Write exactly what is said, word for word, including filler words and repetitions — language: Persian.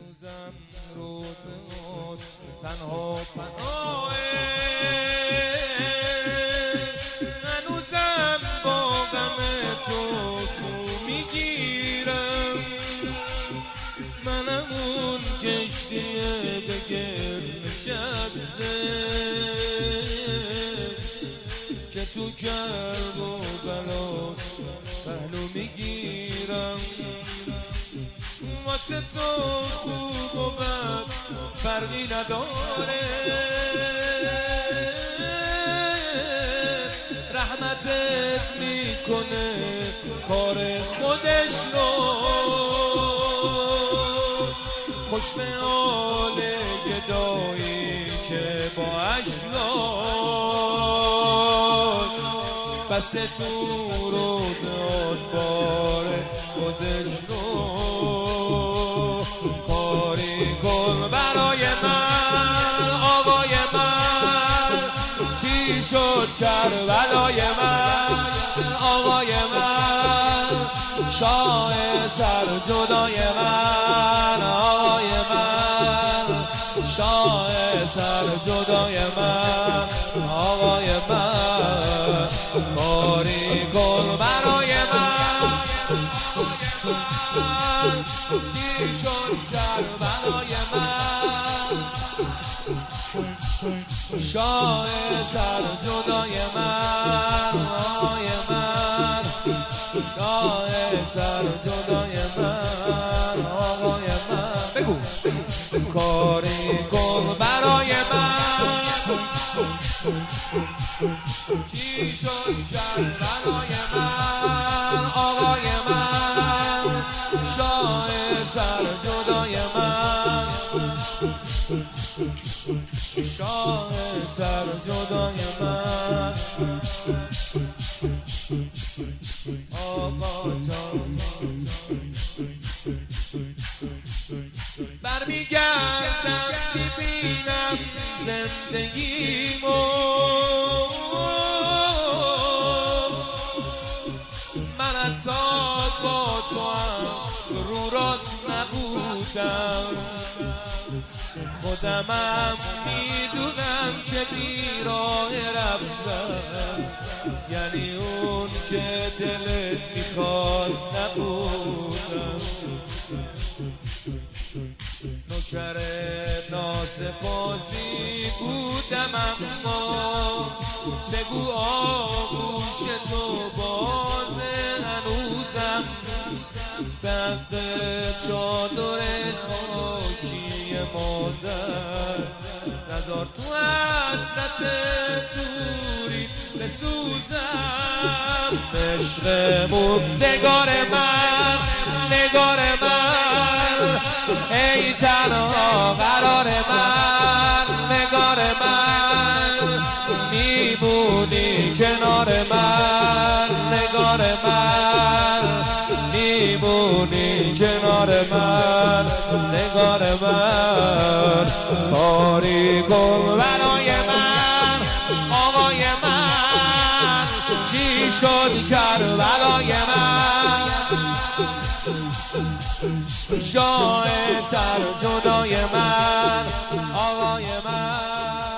هنوزم روز عشق تنها پناهه، هنوزم با غم تو خو میگیرم. منم اون کشتی دگر نشسته که تو کرب و بلا پهلو میگیرم. واسه تو خوب و بد فرقی نداره، رحمتت میکنه کار خودش رو. خوش به حال گدایی که با اجلاد بس تو رو داد بار خودش رو. کاری کن برای من آقای من، چی شد کربلای من آقای من، شاه سر جدای من آقای من، شاه سر جدای من آقای من. کاری کن برای من چی شد کربلای من، شاه سر جدای من آقای من، شاه سر جدای من آقای من. بگو کاری کن برای من چی شد کربلای من آقای من، شاه سر جدای من، شاه سر جدای من. آقا جان برمیگردم میبینم زندگیمو، من حتی با تو هم رو راست نبودم. خودمم میدونم که بیراه رفتم، یعنی اون که دلت میخواست نبودم. نوکر ناسپاسی بودم اما بگو آغوش تو بازه. هنوزم بند چادر خاکی مادر، نذار تو حسرت دوری بسوزم. عشقمون نگار من نگار من، ای تنها قرار من نگار من، میمونی کنار من نگار من، میمونی کنار من نگار من. کاری کن برای من آقای من، چی شد کربلای من، شاه سر جدای من آقای من.